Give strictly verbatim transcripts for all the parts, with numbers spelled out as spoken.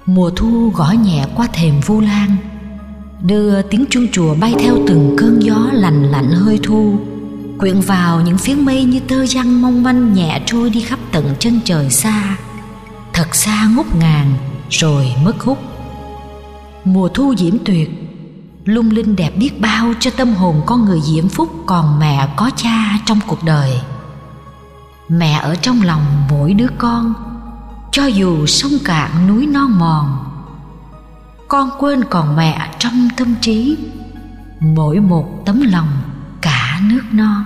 Mùa thu gõ nhẹ qua thềm Vu Lan, đưa tiếng chuông chùa bay theo từng cơn gió lành lạnh hơi thu, quyện vào những phiến mây như tơ giăng mong manh nhẹ trôi đi khắp tận chân trời xa, thật xa ngút ngàn rồi mất hút. Mùa thu diễm tuyệt, lung linh đẹp biết bao cho tâm hồn con người diễm phúc còn mẹ có cha trong cuộc đời. Mẹ ở trong lòng mỗi đứa con, cho dù sông cạn núi non mòn, con quên còn mẹ trong tâm trí, mỗi một tấm lòng cả nước non.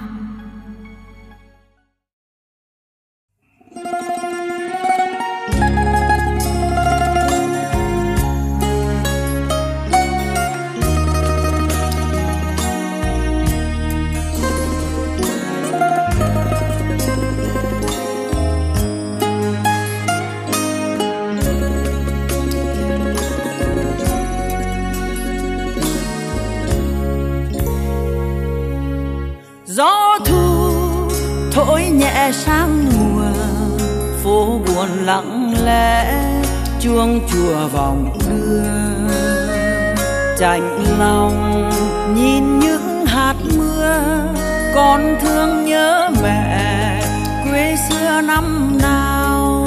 Gió thu thổi nhẹ sang mùa, phố buồn lặng lẽ, chuông chùa vòng đưa. Chạnh lòng nhìn những hạt mưa, con thương nhớ mẹ quê xưa năm nào.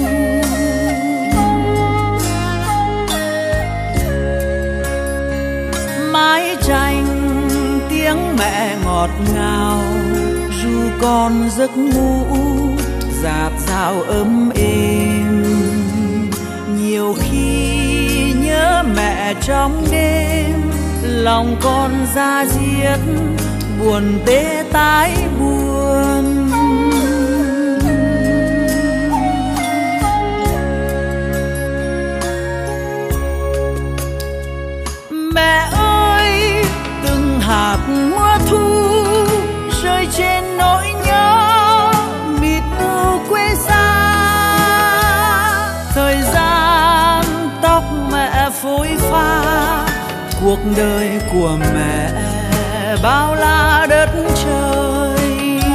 Mái tranh tiếng mẹ ngọt ngào, ru con giấc ngủ dạt dào ấm êm. Nhiều khi nhớ mẹ trong đêm, lòng con da diết buồn tê tái buồn. Mẹ ơi, từng hạt mưa thu rơi trên nỗi nhớ mịt mù quê xa. Thời gian tóc mẹ phôi pha, cuộc đời của mẹ bao la đất trời.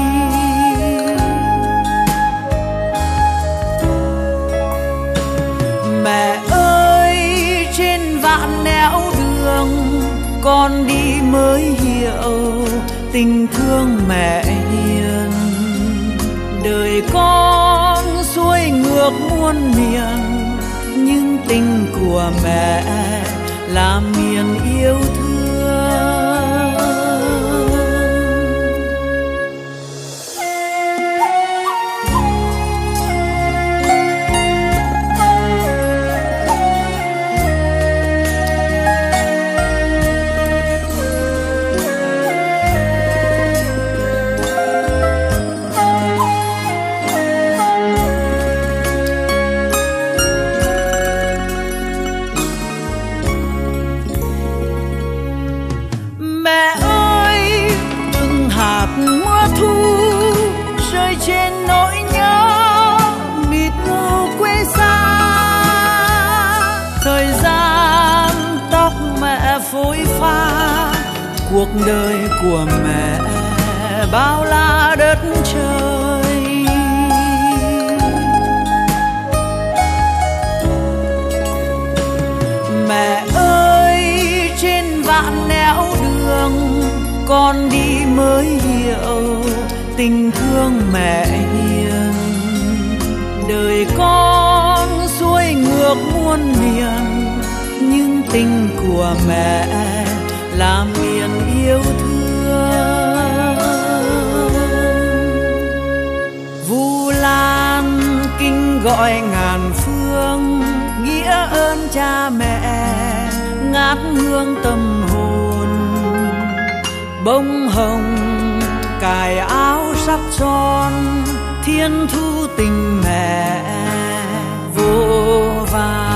Mẹ ơi, trên vạn nẻo đường con đi mới hiểu tình thương mẹ hiền. Đời con xuôi ngược muôn miền, nhưng tình của mẹ là miền yêu thương. Mưa thu rơi trên nỗi nhớ mịt mù quê xa. Thời gian tóc mẹ phôi pha, cuộc đời của mẹ bao la đất trời. Mẹ ơi, trên vạn nẻo đường con đi mới hiểu tình thương mẹ hiền. Đời con xuôi ngược muôn miền, nhưng tình của mẹ là miền yêu thương. Vu Lan kinh gọi ngàn phương, nghĩa ơn cha mẹ ngát hương tâm hồn. Bông hồng cài áo sắc son, thiên thu tình mẹ vô vàn.